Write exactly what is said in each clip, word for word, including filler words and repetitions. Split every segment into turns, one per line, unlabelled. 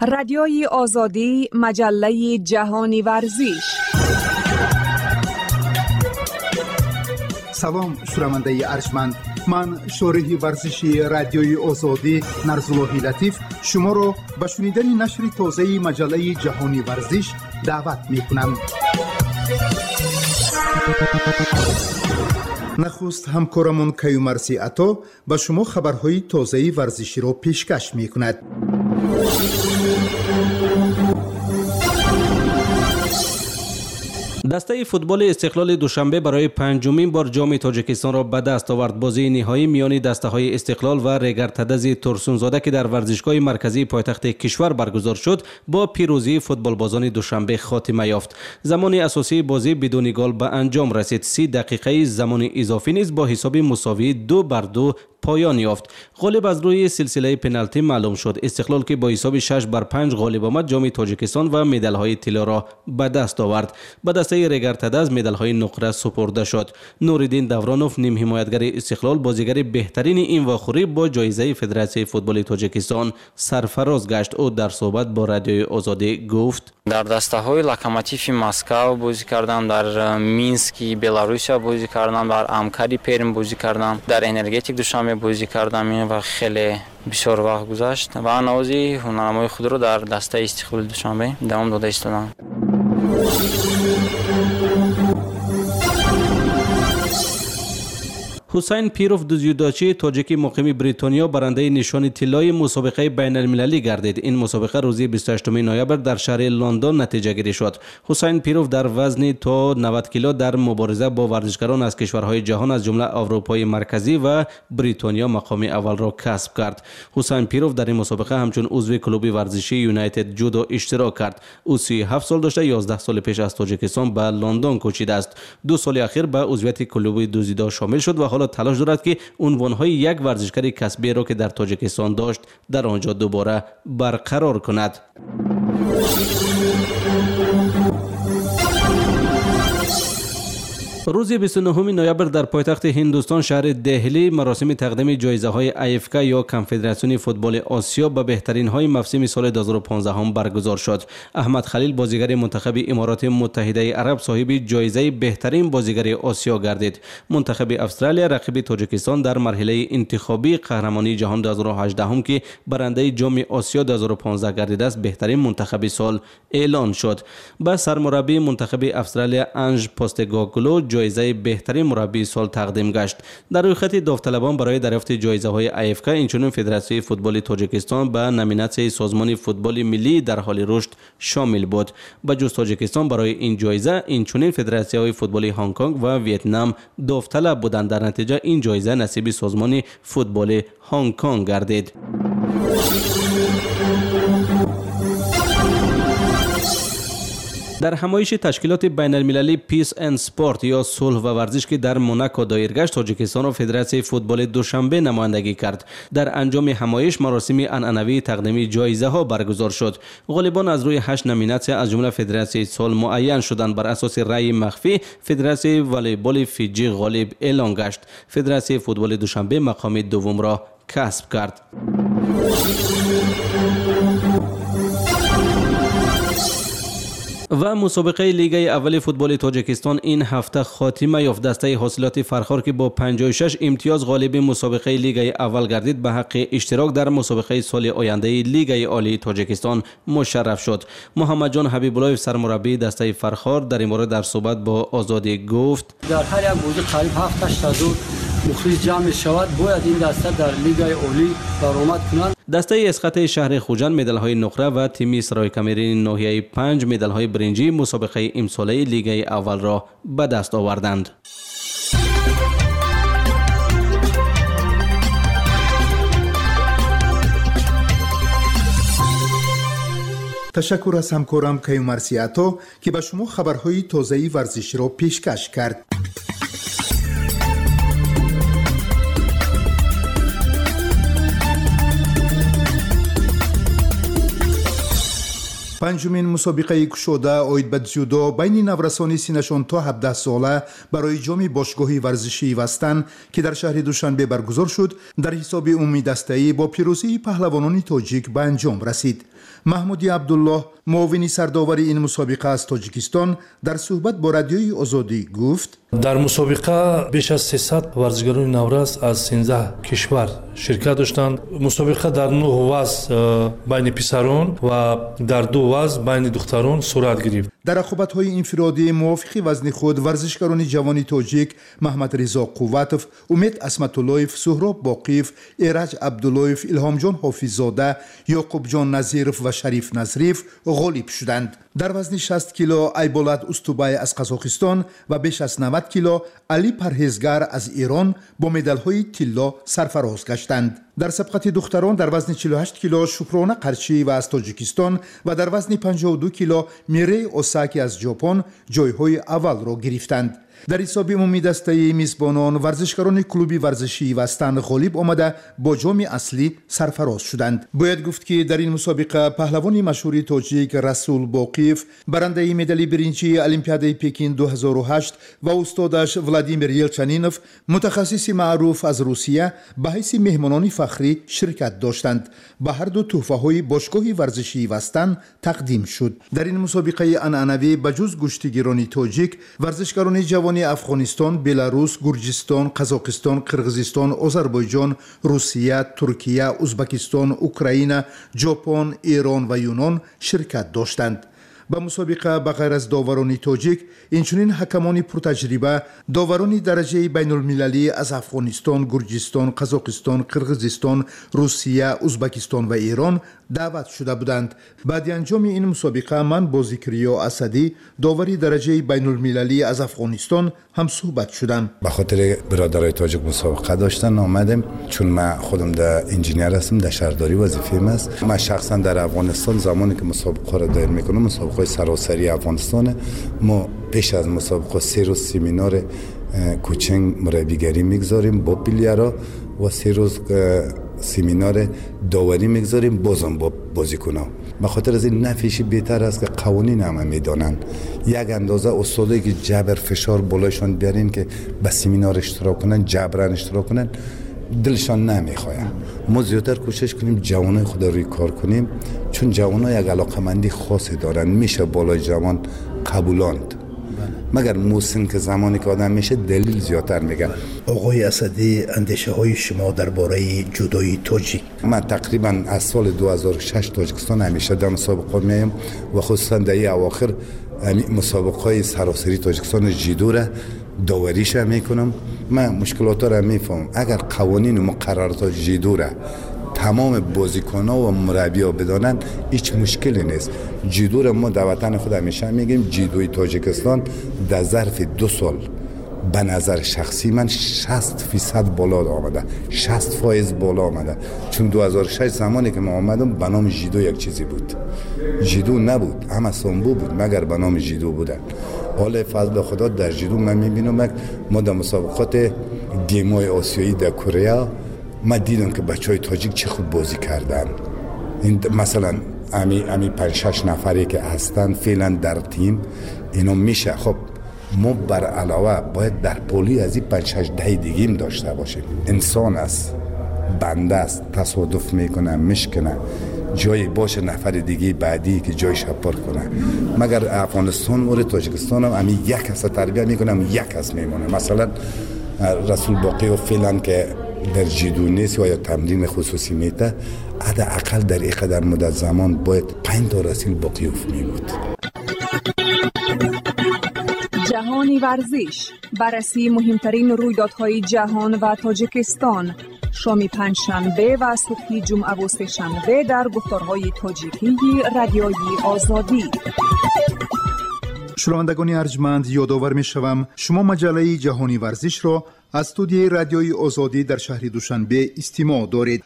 رادیوی آزادی، مجله جهانی ورزش.
سلام شنونده ارجمند، من شارح ورزشی رادیوی آزادی نرزاللهی لطیف شما را به شنیدن نشر تازه مجله جهانی ورزش دعوت می کنم. نخست همکارمون کیومرثی عطا به شما خبرهای تازه ورزشی را پیشکش می کند.
دسته فوتبال استقلال دوشنبه برای پنجمین بار جام تاجیکستان را به دست آورد. بازی نهایی میان دسته‌های استقلال و ریگرتدز ترسونزاده که در ورزشگاه مرکزی پایتخت کشور برگزار شد با پیروزی فوتبالبازان دوشنبه خاتمه یافت. زمان اساسی بازی بدون گل به انجام رسید. سی دقیقه زمان اضافی نیز با حساب مساوی دو بر دو پایان یافت. غالب از روی سلسله پنالتی معلوم شد. استقلال که با حساب شش بر پنج غالب آمد جام تاجیکستان و مدال های طلا را به دست آورد. به دسته ریگرتدز مدال های نقره سپرده شد. نوریدین دورانوف نیم حمایتگر استقلال بازیگر بهترین این واخوری با جایزه فدراسیون فوتبال تاجیکستان سرفراز گشت. او در صحبت با رادیوی آزادی گفت:
در دسته های لوکوموتیو مسکو بازی کردم، در مینسک بلاروسیا بازی کردم، در امکاری پرم بازی کردم، در انرژتیک دوشنبه بازی کردم و خیلی بسیار وقت گذشت و نوازی هنرنمای خود رو در دسته استقلال دوشنبه دوام داده ایستادم.
حسین پیروف دوزیوداچی تاجیکی مقیم بریتانیا برنده نشان طلای مسابقه بین المللی گردید. این مسابقه روز بیست و هشتم نوامبر در شهر لندن نتیجه گیری شد. حسین پیروف در وزن تا نود کیلو در مبارزه با ورزشکاران از کشورهای جهان از جمله اروپای مرکزی و بریتانیا مقام اول را کسب کرد. حسین پیروف در این مسابقه همچون عضو کلوب ورزشی یونایتد جودو اشتراک کرد. او سی و هفت سال داشته. یازده سال پیش از تاجیکستان به لندن کوچیده است. دو سال اخیر به عضویت کلوب دوزیدو شامل شد و حالا تلاش دارد که عنوانهای یک ورزشکار کسبی را که در تاجیکستان داشت در آنجا دوباره برقرار کند. روز بیست و نهم نوامبر در پایتخت هندوستان شهر دهلی مراسم تقدیم جایزه های ای اف کی یا کنفدراسیون فوتبال آسیا به بهترین های موسم سال دو هزار و پانزده هم برگزار شد. احمد خلیل بازیگر منتخب امارات متحده عرب صاحب جایزه بهترین بازیگر آسیا گردید. منتخب استرالیا رقیب تاجیکستان در مرحله انتخابی قهرمانی جهان دو هزار و هجده هم که برنده جام آسیا دو هزار و پانزده گردیده است بهترین منتخب سال اعلان شد. به سرمربی منتخب استرالیا انج پوستکوگلو جایزه بهترین مربی سال تقدیم گشت. در روی خط داوطلبان برای دریافت جایزه های ای اف کی اینچنین فدراسیون فوتبال تاجیکستان به نامیناسیون سازمان فوتبال ملی در حال رشد شامل بود. به جز تاجیکستان برای این جایزه اینچنین فدراسیون فوتبال هنگ کنگ و ویتنام داوطلب بودند. در نتیجه این جایزه نصیب سازمان فوتبال هنگ کنگ گردید. در همایش تشکیلات بین المللی پیس اند سپورت یا صلح و ورزش که در موناکو دایر گشت تاجیکستان و فدراسیون فوتبال دوشنبه نمایندگی کرد. در انجام همایش مراسم عنعنوی تقدیم جایزه ها برگزار شد. غالبان از روی هشت نامیناسیون از جمله فدراسیون سال معین شدند. بر اساس رأی مخفی فدراسیون والیبال فیجی غالب اعلان گشت. فدراسیون فوتبال دوشنبه مقام دوم را کسب کرد. و مسابقه لیگ اول فوتبال تاجیکستان این هفته خاتمه یافت. دسته حاصلات فرخار که با پنجاه و شش امتیاز غالب مسابقه لیگ اول گردید به حق اشتراک در مسابقه سال آینده لیگ عالی تاجیکستان مشرف شد. محمد جان حبیب الله سرمربی دسته فرخار در این مورد در صحبت با آزادی گفت:
در هر یک بازی قریب هفت تا هشت مخلص جمع شود باید این دسته در لیگ عالی برآمد کنند.
دسته اسقاط شهر خوجند مدال های نقره و تیم سرای کمرین ناحیه پنج مدال های برنجی مسابقه امساله لیگ اول را به دست آوردند.
تشکر از همکارم کیومرثی عطا که به شما خبرهای تازه ورزشی را پیشکش کرد. پنجمین مسابقه گشوده اوید به جودو بین نورسان سینشان تا هفده ساله برای جام باشگاهی ورزشی وستن که در شهر دوشنبه برگزار شد در حساب عمومی دسته‌ای با پیروزی پهلوانان تاجیک به انجام رسید. محمودی عبدالله معاون سرداور این مسابقه از تاجیکستان در صحبت با رادیوی آزادی گفت
در مسابقه بیش از سیصد ورزشکاران نورس از سیزده کشور شرکت داشتند. مسابقه در نه وزن بین پسران و در دو وزن بین دختران صورت گرفت.
در رقابت‌های انفرادی موافق وزن خود ورزشکاران جوان تاجیک محمد رضا قوتوف، امید اسمت‌اللهیف، سهراب باقیف، ایرج عبداللهیف، الهام جان حافظزاده، یعقوب جان نظیرов و شریف نظریف غالب شدند. در وزن شصت کیلو ایبولات استوبای از قزاقستان و بیش از نود کیلو علی پرهیزگر از ایران با مدال‌های طلا سرفراز گشتند. در سبقت دختران در وزن چهل و هشت کیلو شکرانه قرچی و از تاجیکستان و در وزن پنجاه و دو کیلو میری اوساکی از ژاپن جایهای اول را گرفتند. در حساب عمومی دسته میزبانان ورزشکاران کلوبی ورزشی وستن غالب آمده با جام اصلی سرفراز شدند. باید گفت که در این مسابقه پهلوان مشهور تاجیک رسول باقیف برنده مدال برنجی المپیاد پکین دو هزار و هشت و استادش ولادیمیر یلچنینوف متخصص معروف از روسیه به حیث مهمانان فخری شرکت داشتند. به هر دو تحفه های باشگاه ورزشی وستن تقدیم شد. در این مسابقه عنعنوی بجز گشتیگیران تاجیک ورزشکاران جوان افغانستان، بلاروس، گرجستان، قزاقستان، قرغیزستان، آذربایجان، روسیه، ترکیه، ازبکستان، اوکراین، ژاپن، ایران و یونان شرکت داشتند. به مسابقه بغیر از داوران تاجیک اینچنین حکمان پرتجربه داوران درجه بین المللی از افغانستان، گرجستان، قزاقستان، قرغیزستان، روسیه، ازبکستان و ایران دعوت شده بودند. بعد انجام این مسابقه من با ذکریا اسدی داوری درجه بین المللی از افغانستان هم صحبت شدم.
به خاطر برادرای تاجیک مسابقه داشتن آمدم، چون من خودم در انجینیر هستم، در شهرداری وظیفه‌ام است. من شخصا در افغانستان زمانی که مسابقه را دایر میکنم، مسابقه سراسری افغانستان، ما پیش از مسابقه سه روز سمینار کوچینگ مربیگری میگذاریم با پلیرها و سه روز سمینار داوری میگذاریم بازم با بازیکن‌ها. به خاطر از این نفعش بهتر است که قوانین هم میدونن. یک اندازه استادایی که جبر فشار بالایشان بیارین که به سمینار اشتراک کنن، جبران اشتراک کنن، دلشان نمیخواد. ما زیادتر کوشش کنیم جوانای خود روی کار کنیم، چون جوانای یک علاقمندی خاصی دارن، میشه بالای جوان قبولاند. مگر موسن که زمانی که آدم میشه دلیل زیادتر میگن.
آقای اسدی، اندیشه های شما درباره جودوی تاجیک؟
من تقریبا از سال دو هزار و شش تاجیکستان همیشه در مسابقه میایم و خصوصا در این اواخر مسابقه های سراسری تاجیکستان جودو را داوریش میکنم. من مشکلات را میفهمم. اگر قوانین و مقررات جودو را تمام بازیکن‌ها و مربی‌ها بدانن هیچ مشکلی نیست. جودو را ما در وطن خود همیشه میگیم جودوی تاجیکستان در ظرف دو سال به نظر شخصی من شصت فیصد بالا آمده، شصت فایز بالا آمده. چون دو هزار و شش زمانی که ما آمدم به نام جودو یک چیزی بود، جودو نبود، همه سامبو بود مگر به نام جودو بودن. حالا فضل خدا در جودو من میبینم ما در مسابقات گیم‌های آسیایی در کره ما دیدم که بچهای تاجیک چه خوب بازی کردن. این مثلا امی امی پنج شش نفری که هستن فعلا در تیم اینا میشه. خب ما بر علاوه باید در پولی از این پنج شش ده دیگیم داشته باشیم. انسان است، بنده است، تصادف میکنه، میشکنه، جایی باشه نفر دیگه بعدی که جایش پر کنه. مگر افغانستان و تاجیکستان هم امی یک کس تربیت میکنه، یک کس میمونه. مثلا رسول باقی و فعلا که در جودو نیست و یا تمرین خصوصی میته، حداقل در این قدر مدت زمان باید پنج تا رسول باقیوف می بود.
جهانی ورزش، بررسی مهمترین رویدادهای جهان و تاجیکستان، شام پنجشنبه و صبح جمعه و سه‌شنبه در گفتارهای تاجیکی رادیوی آزادی.
شنوندگان ارجمند، یادآور می‌شوم شما مجله جهانی ورزش را از استودیوی رادیوی آزادی در شهر دوشنبه استماع دارید.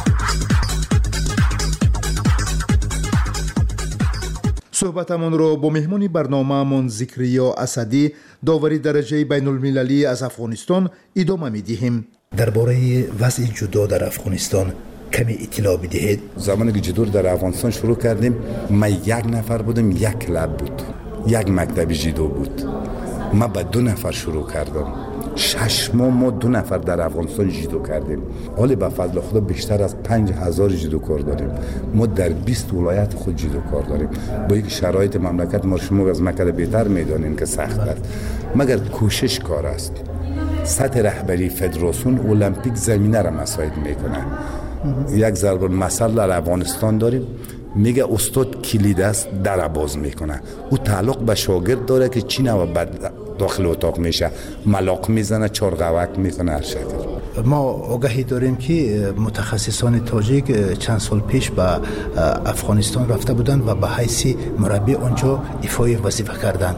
صحبتمان را با مهمان برنامه‌مان ذکریا اسدی داوری درجه بین المللی از افغانستان ادامه می‌دهیم.
درباره وضع جودو در افغانستان کمی اطلاع بدهید.
زمانی که جودو در افغانستان شروع کردیم، ما یک نفر بودیم، یک کلاب بود، یک مکتب جودو بود. ما با دو نفر شروع کردم. شش ماه ما دو نفر در افغانستان جودو کردیم. حالی به فضل خدا بیشتر از پنج هزار جودوکار داریم. ما در بیست ولایت خود جودوکار داریم. با یک شرایط مملکت ما شما از مکه بهتر میدانین که سخت است، مگر کوشش کار است. سطح رهبری فدراسیون المپیک زمینه را مساعد میکنه. یک ضرب المثل در افغانستان داریم، میگه استاد کلید است در باز میکنه. او تعلق به شاگرد داره که چی نوع بعد داخل اتاق میشه، ملاق میزنه، چارقوک میکنه، هر شکل.
ما آگاهی داریم که متخصصان تاجیک چند سال پیش به افغانستان رفته بودند و به حیث مربی آنجا ایفای وظیفه کردند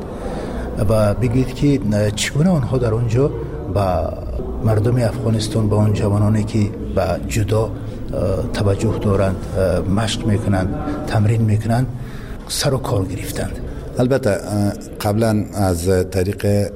و بگید که چگونه آنها در آنجا با مردم افغانستان، با آن جوانانی که به جدا توجه دارند، مشق میکنند، تمرین میکنند، سر و کار گرفتند.
البته قبلا از طریق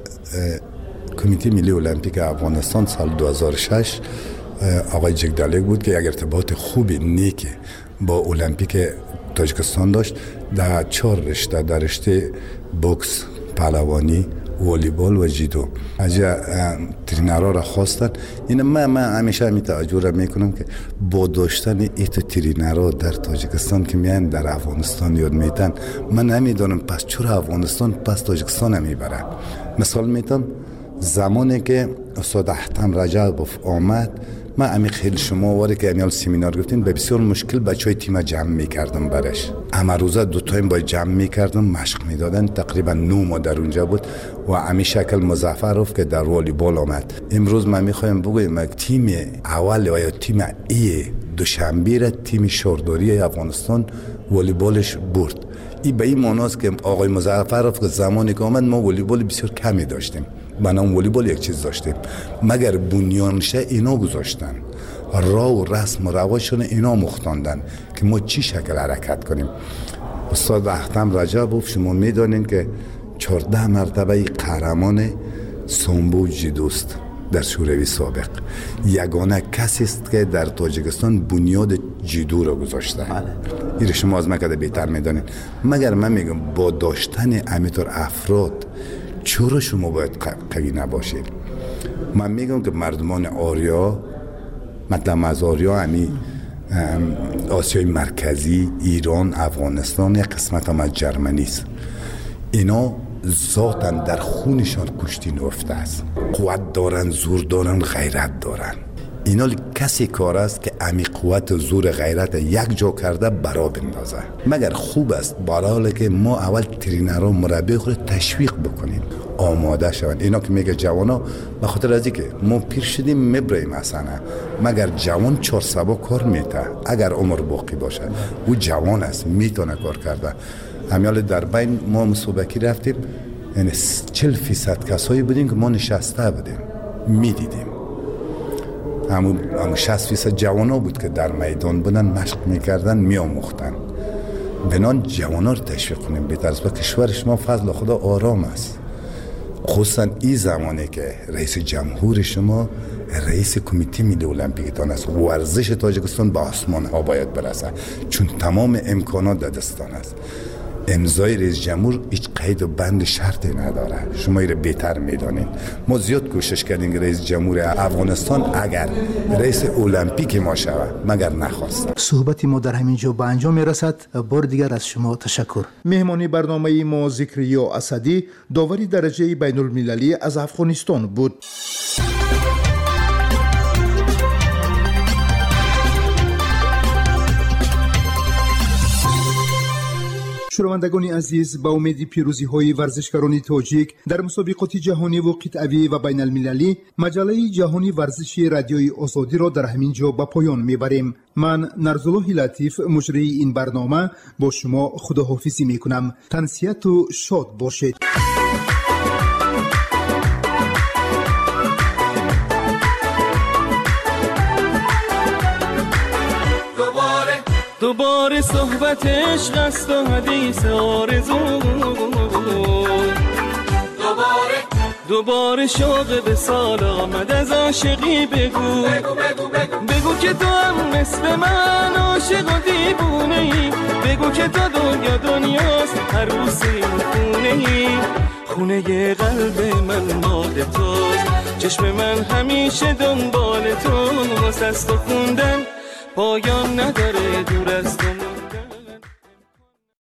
کمیته ملی المپیک افغانستان سال دو هزار و شش آقای جگدالیک بود که یک ارتباط خوبی نیک با المپیک تاجیکستان داشت. در چهار رشته، در رشته بوکس، پهلوانی، والیبال و جودو از ترینرها را خواستن. این من من همیشه همین توجه را میکنم که با داشتن ایت ترینرها در تاجیکستان که میان در افغانستان یاد میتن، من نمیدونم پس چرا افغانستان پس تاجیکستان نمیبره. مثال میتونم زمانی که استاد احتم رجبوف آمد، من عمیق خیلی شما واره که امیال سیمینار گفتین به بسیار مشکل بچه های تیم جمع میکردم برش. اما روزه دو تایم باید جمع میکردم، مشق میدادن. تقریبا نو ما در اونجا بود و امی شکل مظفرف که در والیبال آمد. امروز من میخوایم بگویم تیم اول و یا تیم ای دوشنبه را تیم شارداری افغانستان والیبالش برد. این به این معناست که آقای مظفرف که زمانی که آمد ما والیبال بسیار کمی داشتیم. بنام والیبال یک چیز داشتیم، مگر بنیانش اینا گذاشتن، راه و رسم و رواشون اینا مختاندن که ما چی شکل حرکت کنیم. استاد احتم رجبوف شما میدانین که چهارده مرتبه قهرمان سامبو جودوست در شوروی سابق. یگانه کسی است که در تاجیکستان بنیاد جودو را گذاشته. این شما از مکه بهتر میدانین. مگر من میگم با داشتن امیتر افراد چرا شما باید قوی نباشید؟ من میگم که مردمان آریا، مثلا از آریا همی آسیای مرکزی، ایران، افغانستان، یک قسمت هم از جرمنی است. اینا ذاتاً در خونشان کشتی نفته است. قوت دارن، زور دارن، غیرت دارن. اینا کسی کار است که امی قوت زور غیرت یک جا کرده برا بندازه. مگر خوب است برای که ما اول ترینرها مربی خود تشویق بکنیم، آماده شوند. اینا که میگه جوانا به خاطر از اینکه ما پیر شدیم میبریم مثلا، مگر جوان چهار سبا کار میته اگر عمر باقی باشه. او جوان است، میتونه کار کرده. همیال در بین ما مسابقه رفتیم، یعنی چهل فیصد کسایی بودیم که ما نشسته بودیم میدیدیم. همون شصت فیصد جوانا بود که در میدان بودن، مشق میکردن، میاموختن. بنان جوانا رو تشویق کنیم. بهتر به کشور شما فضل خدا آرام است. خصوصا این زمانی که رئیس جمهور شما رئیس کمیته ملی المپیکتان است. ورزش تاجیکستان به آسمان ها باید برسه، چون تمام امکانات در دستان است. امضای رئیس جمهور هیچ قید و بند شرطی نداره. شما ایره بهتر میدانید. ما زیاد کوشش کردیم که رئیس جمهور افغانستان اگر رئیس المپیک ما شود، مگر نخواست.
صحبت ما در همین جا به انجام میرسد. بار دیگر از شما تشکر.
مهمانی برنامه ما ذکریا اسدی، داوری درجه بین المللی از افغانستان بود. شنوندگان عزیز، با امید پیروزی های ورزشکاران تاجیک در مسابقات جهانی و قطعی و بین المللی، مجله جهانی ورزشی رادیوی آزادی را در همین جا به پایان میبریم. من نرزالله لطیف، مجری این برنامه، با شما خداحافظی میکنم. تنسیت و شاد باشید.
دوباره صحبت عشق است و حدیث آرزو، دوباره دوباره شوق به سال آمد از عاشقی. بگو بگو بگو بگو, بگو که تو هم مثل من عاشق و دیوونه ای. بگو که تو دنیا دنیاست عروسی و خونه ای. خونه قلب من مال توست، چشم من همیشه دنبال تو، واسه است و خوندن پایان نداره دور از تو.